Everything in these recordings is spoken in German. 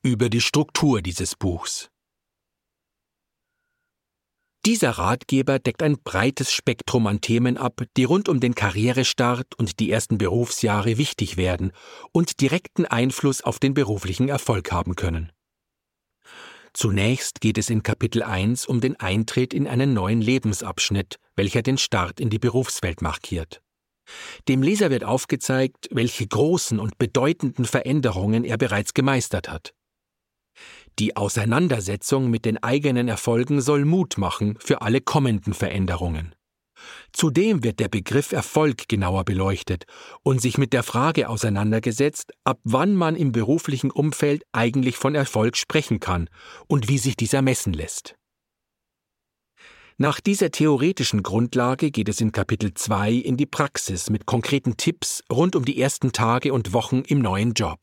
über die Struktur dieses Buchs. Dieser Ratgeber deckt ein breites Spektrum an Themen ab, die rund um den Karrierestart und die ersten Berufsjahre wichtig werden und direkten Einfluss auf den beruflichen Erfolg haben können. Zunächst geht es in Kapitel 1 um den Eintritt in einen neuen Lebensabschnitt, welcher den Start in die Berufswelt markiert. Dem Leser wird aufgezeigt, welche großen und bedeutenden Veränderungen er bereits gemeistert hat. Die Auseinandersetzung mit den eigenen Erfolgen soll Mut machen für alle kommenden Veränderungen. Zudem wird der Begriff Erfolg genauer beleuchtet und sich mit der Frage auseinandergesetzt, ab wann man im beruflichen Umfeld eigentlich von Erfolg sprechen kann und wie sich dieser messen lässt. Nach dieser theoretischen Grundlage geht es in Kapitel 2 in die Praxis mit konkreten Tipps rund um die ersten Tage und Wochen im neuen Job.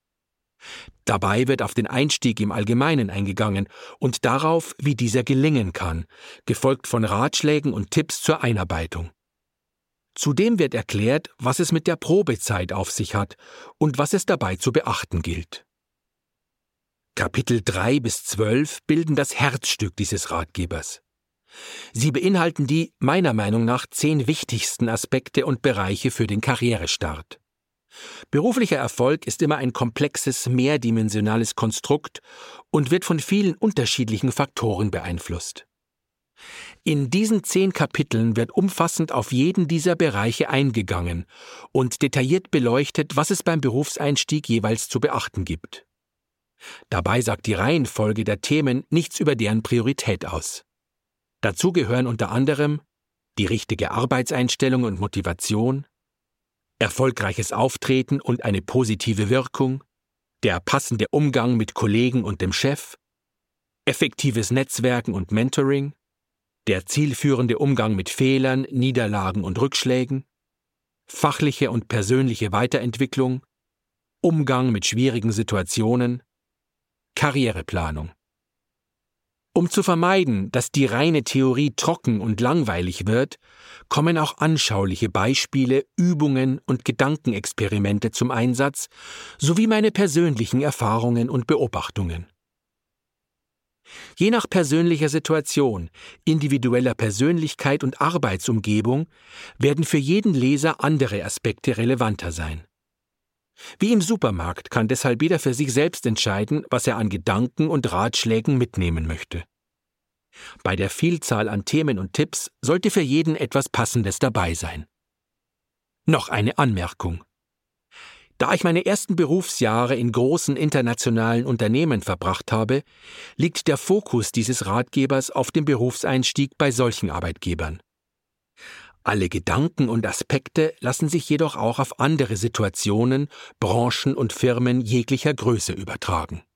Dabei wird auf den Einstieg im Allgemeinen eingegangen und darauf, wie dieser gelingen kann, gefolgt von Ratschlägen und Tipps zur Einarbeitung. Zudem wird erklärt, was es mit der Probezeit auf sich hat und was es dabei zu beachten gilt. Kapitel 3 bis 12 bilden das Herzstück dieses Ratgebers. Sie beinhalten die, meiner Meinung nach, 10 wichtigsten Aspekte und Bereiche für den Karrierestart. Beruflicher Erfolg ist immer ein komplexes, mehrdimensionales Konstrukt und wird von vielen unterschiedlichen Faktoren beeinflusst. In diesen 10 Kapiteln wird umfassend auf jeden dieser Bereiche eingegangen und detailliert beleuchtet, was es beim Berufseinstieg jeweils zu beachten gibt. Dabei sagt die Reihenfolge der Themen nichts über deren Priorität aus. Dazu gehören unter anderem die richtige Arbeitseinstellung und Motivation, erfolgreiches Auftreten und eine positive Wirkung, der passende Umgang mit Kollegen und dem Chef, effektives Netzwerken und Mentoring, der zielführende Umgang mit Fehlern, Niederlagen und Rückschlägen, fachliche und persönliche Weiterentwicklung, Umgang mit schwierigen Situationen, Karriereplanung. Um zu vermeiden, dass die reine Theorie trocken und langweilig wird, kommen auch anschauliche Beispiele, Übungen und Gedankenexperimente zum Einsatz, sowie meine persönlichen Erfahrungen und Beobachtungen. Je nach persönlicher Situation, individueller Persönlichkeit und Arbeitsumgebung werden für jeden Leser andere Aspekte relevanter sein. Wie im Supermarkt kann deshalb jeder für sich selbst entscheiden, was er an Gedanken und Ratschlägen mitnehmen möchte. Bei der Vielzahl an Themen und Tipps sollte für jeden etwas Passendes dabei sein. Noch eine Anmerkung. Da ich meine ersten Berufsjahre in großen internationalen Unternehmen verbracht habe, liegt der Fokus dieses Ratgebers auf dem Berufseinstieg bei solchen Arbeitgebern. Alle Gedanken und Aspekte lassen sich jedoch auch auf andere Situationen, Branchen und Firmen jeglicher Größe übertragen.